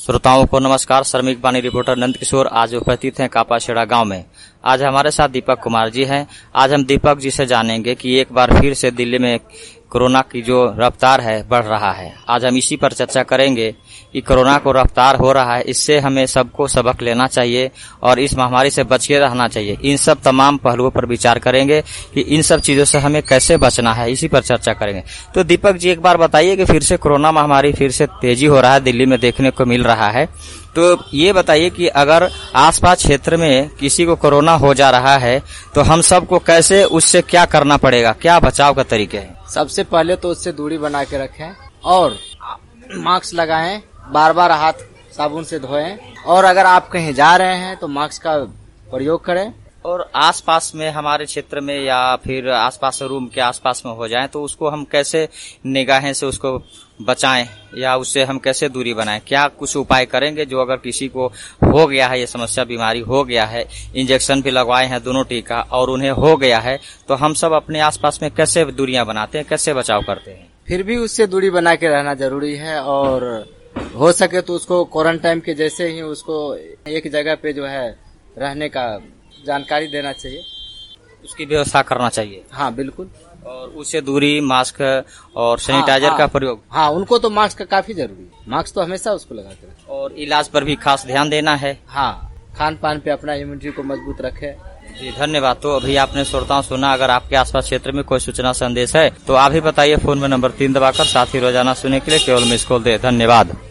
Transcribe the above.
श्रोताओं को नमस्कार। श्रमिक बानी रिपोर्टर नंद किशोर आज उपस्थित हैं कापाखेड़ा गांव में। आज हमारे साथ दीपक कुमार जी हैं। आज हम दीपक जी से जानेंगे कि एक बार फिर से दिल्ली में कोरोना की जो रफ्तार है बढ़ रहा है। आज हम इसी पर चर्चा करेंगे कि कोरोना को रफ्तार हो रहा है, इससे हमें सबको सबक लेना चाहिए और इस महामारी से बच के रहना चाहिए। इन सब तमाम पहलुओं पर विचार करेंगे कि इन सब चीजों से हमें कैसे बचना है, इसी पर चर्चा करेंगे। तो दीपक जी एक बार बताइए कि फिर से कोरोना महामारी फिर से तेजी हो रहा है, दिल्ली में देखने को मिल रहा है। तो ये बताइए कि अगर आसपास क्षेत्र में किसी को कोरोना हो जा रहा है तो हम सबको कैसे उससे क्या करना पड़ेगा, क्या बचाव का तरीके हैं? सबसे पहले तो उससे दूरी बना के रखें और मास्क लगाएं, बार बार हाथ साबुन से धोएं और अगर आप कहीं जा रहे हैं तो मास्क का प्रयोग करें। और आसपास में हमारे क्षेत्र में या फिर आसपास रूम के आसपास में हो जाए तो उसको हम कैसे निगाहें से उसको बचाएं या उससे हम कैसे दूरी बनाएं? क्या कुछ उपाय करेंगे जो अगर किसी को हो गया है, ये समस्या बीमारी हो गया है, इंजेक्शन भी लगवाए हैं दोनों टीका और उन्हें हो गया है, तो हम सब अपने आसपास में कैसे दूरियां बनाते हैं, कैसे बचाव करते हैं? फिर भी उससे दूरी बना के रहना जरूरी है और हो सके तो उसको क्वारंटाइन के जैसे ही उसको एक जगह पे जो है रहने का जानकारी देना चाहिए, उसकी व्यवस्था करना चाहिए। हाँ बिल्कुल। और उससे दूरी, मास्क और सैनिटाइजर का प्रयोग। हाँ, उनको तो मास्क का काफी जरूरी है, मास्क तो हमेशा उसको लगा के रखें। और इलाज पर भी खास ध्यान देना है। हाँ, खान पान पे अपना इम्यूनिटी को मजबूत रखे। जी धन्यवाद। तो अभी आपने श्रोताओं सुना, अगर आपके आसपास क्षेत्र में कोई सूचना संदेश है तो आप भी बताइए। फोन में नंबर 3 दबाकर, साथ ही रोजाना सुनने के लिए केवल मिस कॉल दे। धन्यवाद।